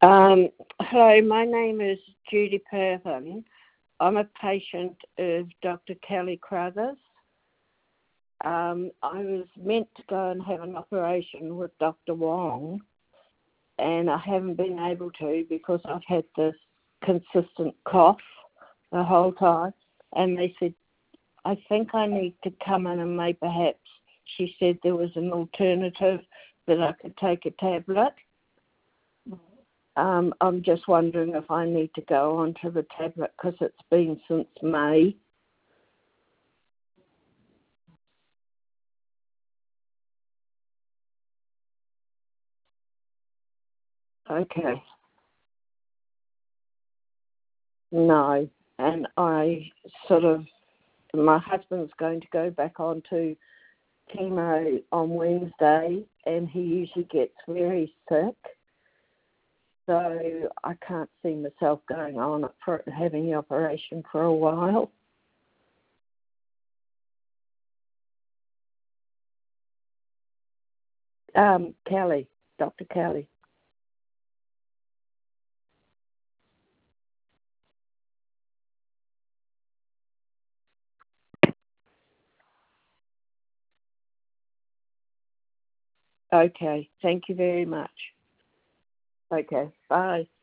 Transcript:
Hello, my name is Judy Pervin. I'm a patient of Dr. Kelly Crothers. I was meant to go and have an operation with Dr. Wong, and I haven't been able to because I've had this consistent cough the whole time. And they said, I think I need to come in and perhaps she said there was an alternative that I could take a tablet. I'm just wondering if I need to go onto the tablet because it's been since May. Okay. No. And my husband's going to go back on to chemo on Wednesday, and he usually gets very sick. So I can't see myself going on for having the operation for a while. Kelly, Dr. Kelly. Okay, thank you very much. Okay, bye.